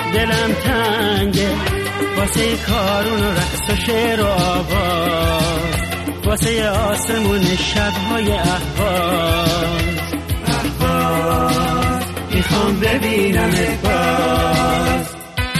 دلم تنگه واسه کارون و رقص و شعر و آواز، واسه آسمون شبهای اهواز. اهواز میخوام ببینمت باز.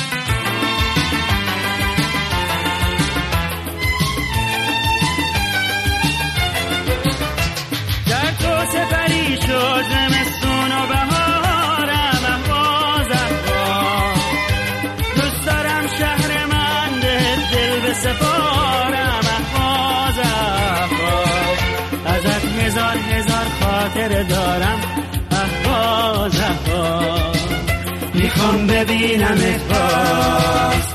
در تو سپری شد زمستون و بهارم. اهواز اهواز دوست دارم شهر من دل به سپارم. اهواز اهواز ازت هزار هزار خاطر دارم. اهواز اهواز میخوام ببینمت باز.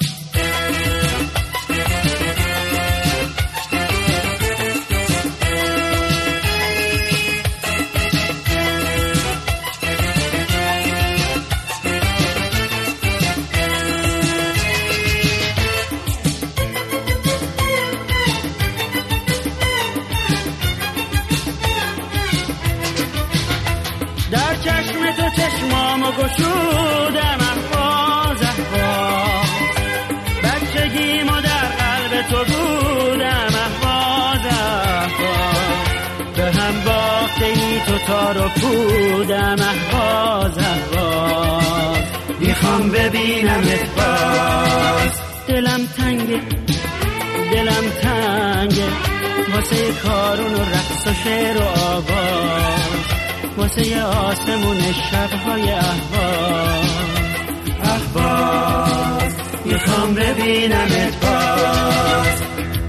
در چشم تو چشمامو گشودم. اهواز اهواز بچگیمو در قلب تو بودم. اهواز اهواز به هم باخته ای تو تار و پودم. اهواز اهواز میخوام ببینمت باز. دلم تنگه دلم تنگه واسه کارون و رقص و شعر و آواز، واسه آسمون شبهای اهواز. اهواز میخوام ببینمت باز.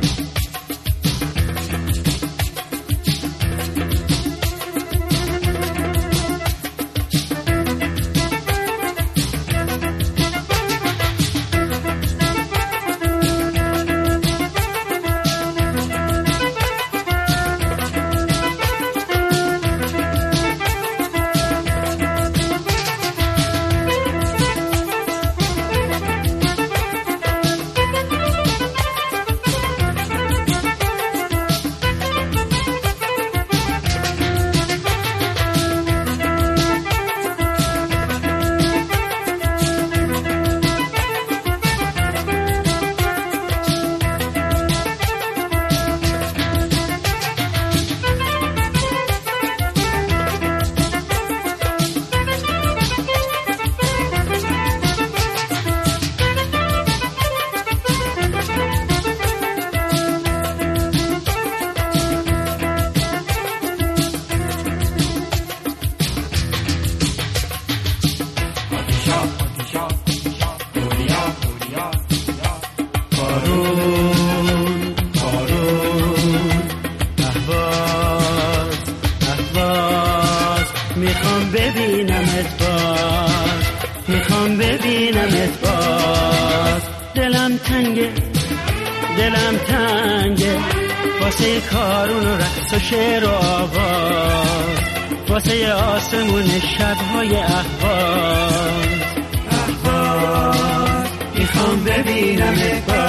بارون بارون اهواز اهواز میخوام ببینمت باز. میخوام ببینمت باز. دلم تنگه دلم تنگه واسه کارون و رقص و شعر و آواز، واسه آسمون شبهای اهواز. اهواز میخوام ببینمت باز.